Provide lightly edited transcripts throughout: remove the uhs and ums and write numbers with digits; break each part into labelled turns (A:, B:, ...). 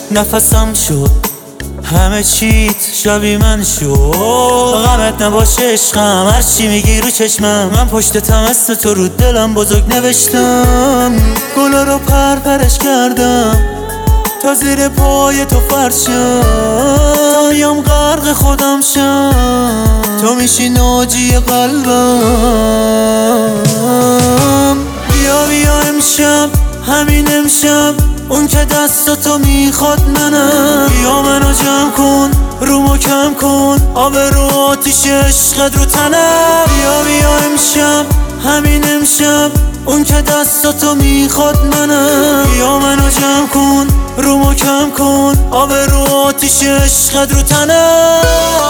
A: نفسم شد همه چیت شبیه من شد. غمت نباشه عشقم، هرچی میگی رو چشمم. من پشتتم اسم تو رو دلم بزرگ نوشتم. گلا رو پرپرش کردم تا زیر پای تو فرشم. تا میام غرق خودم شم، تو میشی ناجی قلبم. بیا بیا امشب، همین امشب، اون که دستاتو میخواد منم. بیا منو جمع کن، رومو کم کن، آب رو آتیش عشقت رو تنم. بیا بیا امشب، همین امشب، اون که دستاتو میخواد منم. بیا منو جمع کن، رومو کم کن، آب رو آتیش عشقت رو تنم.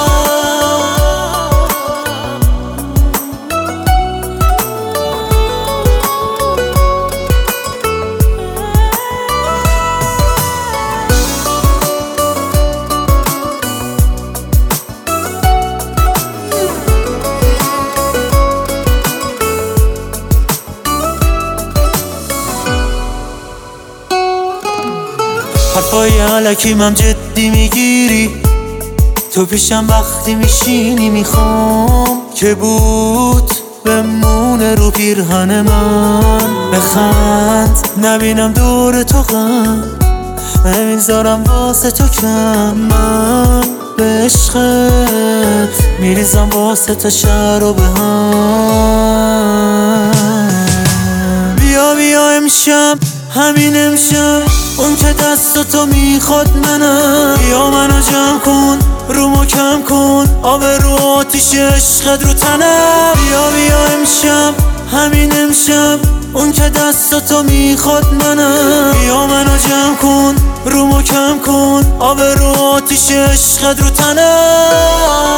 A: حرفای علکیم هم جدی میگیری، تو پیشم وقتی میشینی. میخوام که بود بمونه رو پیرهن من. بخند نبینم دور تو غم، نمیذارم واسه تو کم. من به عشقت میریزم واسه تا شهر و به هم. بیا بیا امشب، همین امشب، اون که دستاتو میخواد منم. بیا منو جمع کن، رومو کم کن، آب رو آتیش عشقت رو تنم. بیا بیا امشب، همین امشب، اون که دستاتو میخواد منم. بیا منو جمع کن، رومو کم کن، آب رو آتیش عشقت رو تنم.